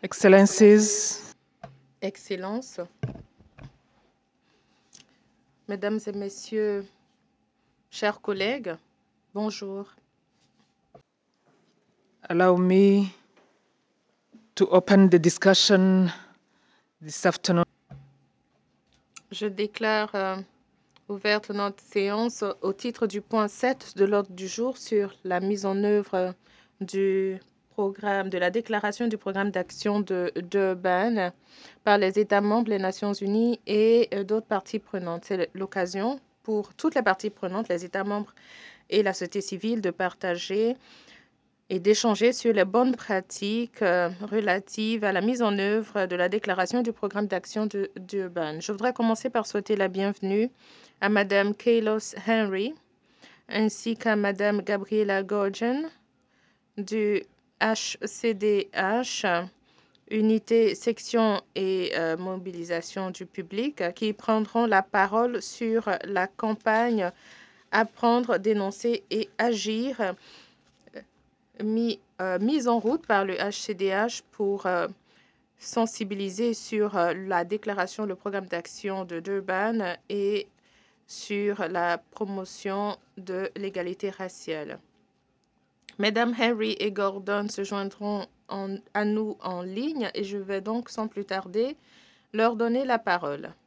Excellencies, Excellences, Mesdames et Messieurs, chers collègues, bonjour. allow me to open the discussion this afternoon. Je déclare ouverte notre séance au titre du point 7 de l'ordre du jour sur la mise en œuvre du programme, de la déclaration du programme d'action de Durban par les États membres, les Nations Unies et d'autres parties prenantes. C'est l'occasion pour toutes les parties prenantes, les États membres et la société civile, de partager et d'échanger sur les bonnes pratiques relatives à la mise en œuvre de la déclaration du programme d'action de Durban. Je voudrais commencer par souhaiter la bienvenue à Madame Kailos Henry ainsi qu'à Madame Gabriela Gorgon du HCDH, Unité Section et Mobilisation du public, qui prendront la parole sur la campagne Apprendre, dénoncer et agir mise en route par le HCDH pour sensibiliser sur la déclaration, le programme d'action de Durban et sur la promotion de l'égalité raciale. Mesdames Henry et Gordon se joindront à nous en ligne et je vais donc sans plus tarder leur donner la parole.